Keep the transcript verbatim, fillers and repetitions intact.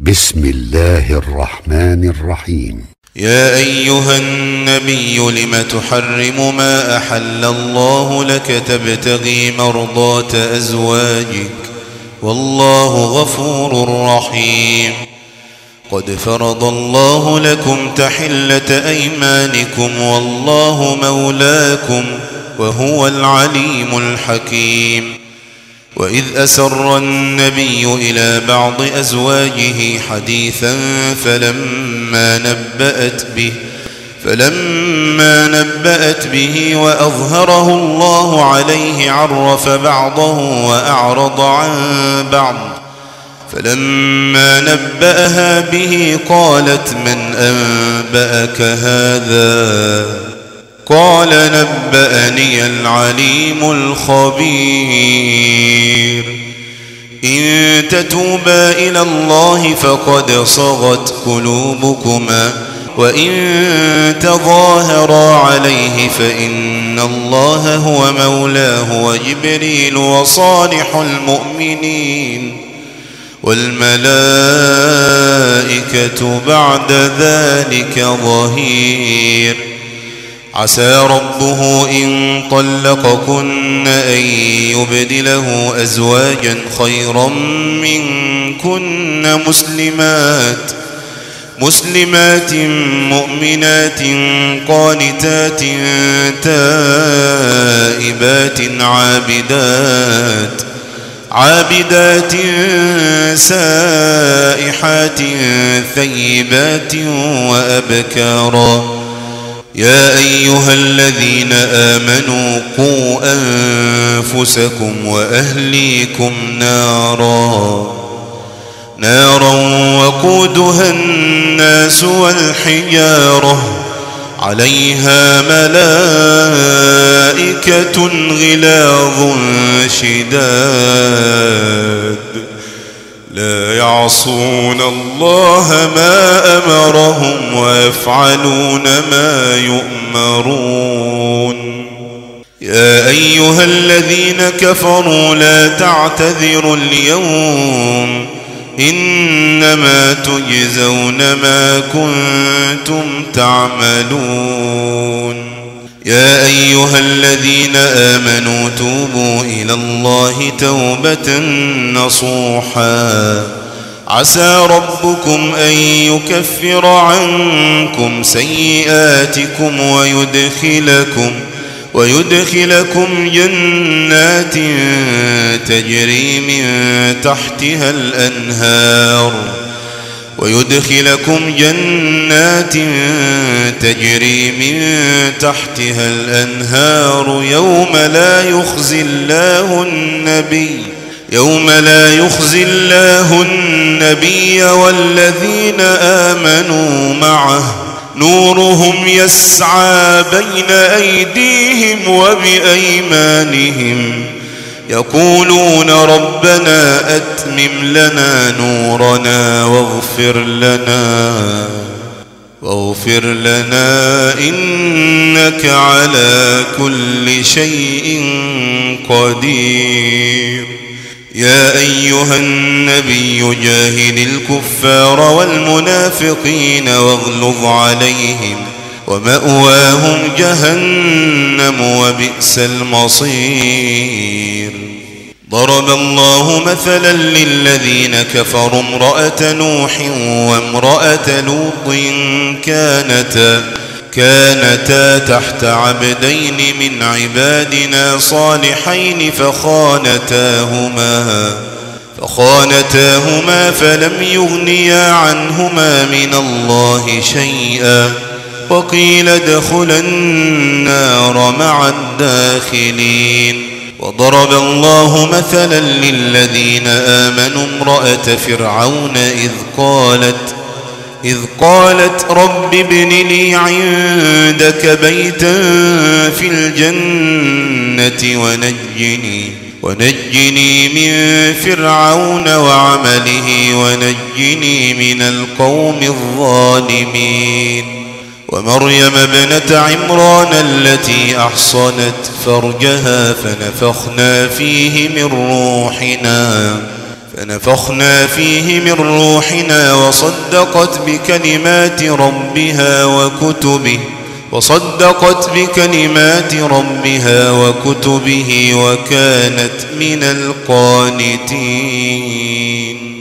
بسم الله الرحمن الرحيم. يا أيها النبي لم تحرم ما أحل الله لك تبتغي مرضات أزواجك والله غفور رحيم. قد فرض الله لكم تحلة أيمانكم والله مولاكم وهو العليم الحكيم. وإذ أسر النبي إلى بعض أزواجه حديثا فلما نبأت به فلما نبأت به وأظهره الله عليه عرف بعضه وأعرض عن بعض. فلما نبأها به قالت من أنبأك هذا؟ قال نبأني العليم الخبير. إن تتوبا إلى الله فقد صغت قلوبكما وإن تظاهرا عليه فإن الله هو مولاه وجبريل وصالح المؤمنين والملائكة بعد ذلك ظهير. عسى ربه إن طلقكن أن يبدله أزواجا خيرا منكن مسلمات مسلمات مؤمنات قانتات تائبات عابدات عابدات سائحات ثيبات وأبكارا. يا أيها الذين آمنوا قوا أنفسكم وأهليكم نارا نارا وقودها الناس والحجارة عليها ملائكة غلاظ شداد لا يعصون الله ما أمرهم ويفعلون ما يؤمرون. يا أيها الذين كفروا لا تعتذروا اليوم إنما تجزون ما كنتم تعملون. يا أيها الذين آمنوا توبوا إلى الله توبة نصوحا عسى ربكم أن يكفر عنكم سيئاتكم ويدخلكم ويدخلكم جنات تجري من تحتها الأنهار ويدخلكم جنات تجري من تحتها الأنهار يوم لا يخزي الله النبي يوم لا يخزي الله النبي والذين آمنوا معه نورهم يسعى بين أيديهم وبأيمانهم يقولون ربنا أتمم لنا نورنا واغفر لنا واغفر لنا إنك على كل شيء قدير. يا أيها النبي جاهد الكفار والمنافقين واغلظ عليهم ومأواهم جهنم وبئس المصير. ضرب الله مثلا للذين كفروا امرأة نوح وامرأة لوط كانتا كانتا تحت عبدين من عبادنا صالحين فخانتاهما فخانتاهما فلم يغنيا عنهما من الله شيئا وقيل ادخلا النار مع الداخلين. وضرب الله مثلا للذين آمنوا امرأة فرعون إذ قالت إذ قالت رب ابن لي عندك بيتا في الجنة ونجني ونجني من فرعون وعمله ونجني من القوم الظالمين. ومريم ابنة عمران التي أحصنت فرجها فنفخنا فيه من روحنا فنفخنا فيه من روحنا وصدقت بكلمات ربها وكتبه وصدقت بكلمات ربها وكتبه وكانت من القانتين.